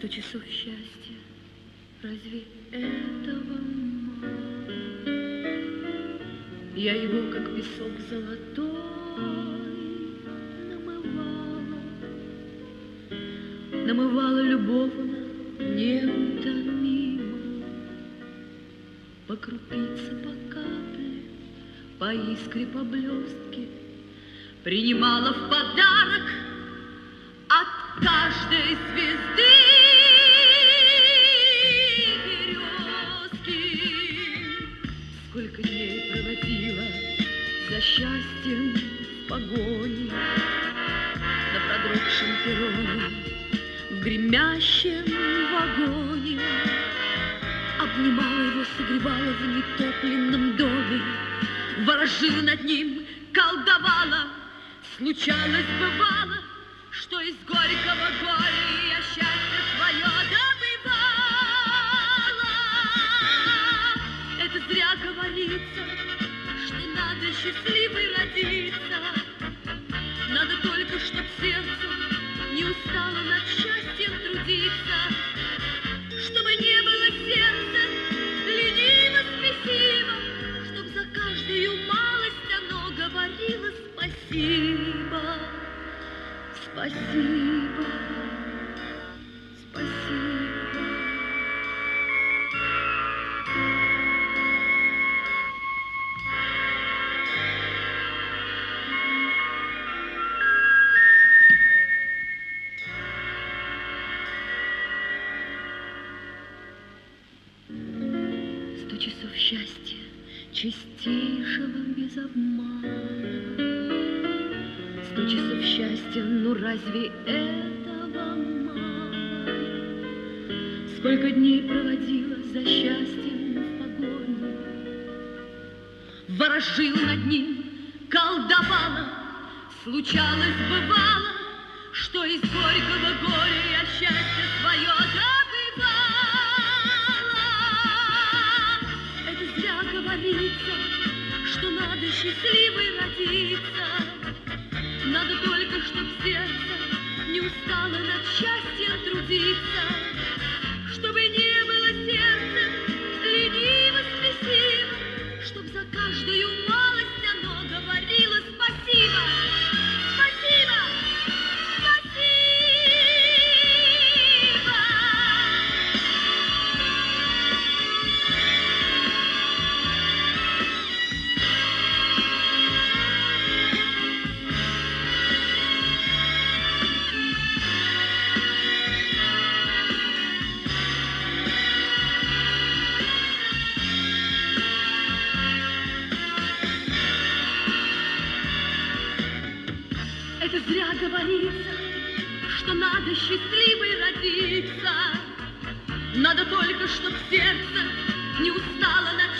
100 часов счастья, разве этого мало? Я его, как песок золотой, намывала любовно, неутомимо, по крупице, по капле, по искре, по блестке, принимала в подарок от каждой звезды березки. Сколько дней проводила за счастьем в погоне, на продрогшем перроне, в гремящем вагоне. Обнимала его, согревала в нетопленном доме, ворожила над ним, колдовала. Случалось, бывало, что из горького горя я счастье свое добывала. Это зря говорится, что надо счастливой родиться. Надо только, чтоб сердце не устало над счастьем трудиться, чтобы не было сердца лениво-спесиво, чтоб за каждую малость оно говорило спасибо, спасибо, спасибо. Часов счастья, чистейшего без обмана. 100 часов счастья, ну разве этого мало? Сколько дней проводила за счастьем в погоне, ворожила над ним, колдовала. Случалось, бывало, что из горького горя я счастье свое добывала. Говорится, что надо счастливой родиться. Надо только, чтоб сердце не устало над счастьем трудиться, чтобы не было сердца лениво-спесиво, чтоб за каждую малость оно говорило спасибо, спасибо, спасибо. Это зря говорится, что надо счастливой родиться. Надо только, чтоб сердце не устало над